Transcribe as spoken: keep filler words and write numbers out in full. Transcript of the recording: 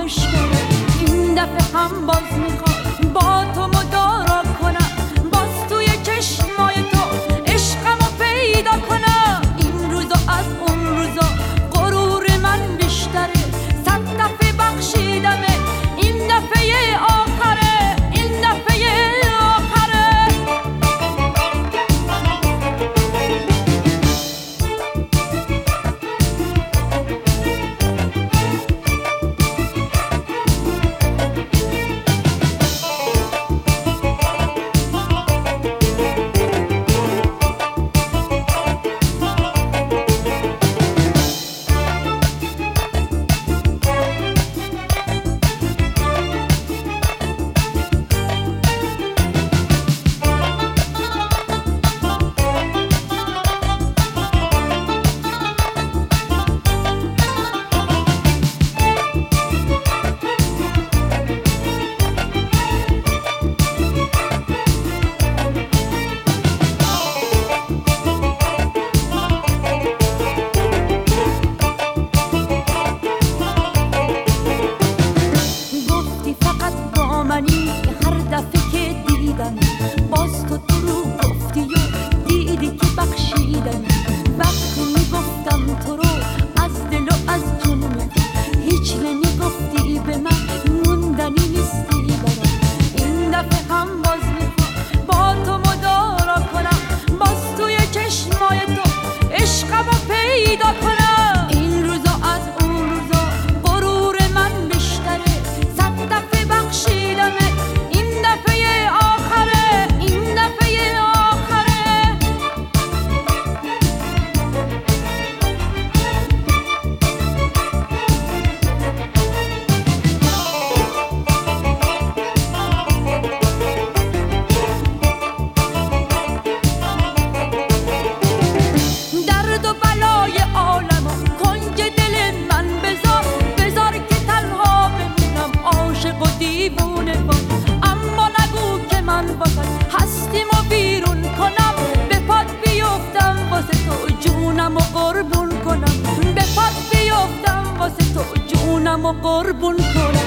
مشکله. این دفعه هم باز میخوام با تو مدارا کنم، باز توی چشمای تو عشقمو پیدا کنم. این روزا از اون روزا غرور من بیشتره، صد دفعه بخشیدمه، این دفعه آخره، این دفعه آخره. هر دفعه که دیدم باز تو درو گفتی و دیدی که بخشیدم. وقتی میگفتم تو رو از دل و از جون میدی، هیچ نمیگفتی به من، موندنی نیستی برام. این دفعه هم باز میخوام با تو مدارا کنم، باز توی چشمای تو عشقمو پیدا کنم. این روزا از اون روزا غرور من بیشتره، صد دفعه بخشیدمه، این دفعه آخره، این دفعه آخره. درد و بلای عالمو کنج دل من بذار، بذار که تنها بمونم عاشق و دیوونه باز. اما نگو که من واسه هستیمو بیرون کنم، به پات بیفتم واسه تو جونمو قربون کنم، به پات بیفتم واسه تو جونمو قربون کنم.